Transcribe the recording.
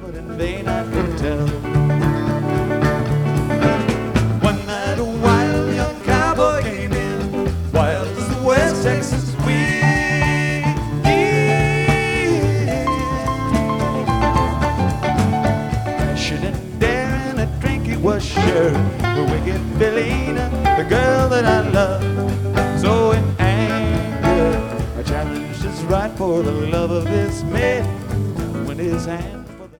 but in vain I could tell. One night a wild young cowboy came in, wild as the West Texas wind. Passion and daring, a drink he was sure. The wicked Billina, the girl that I love. So in anger, I challenged his right for the love of this man. When his hand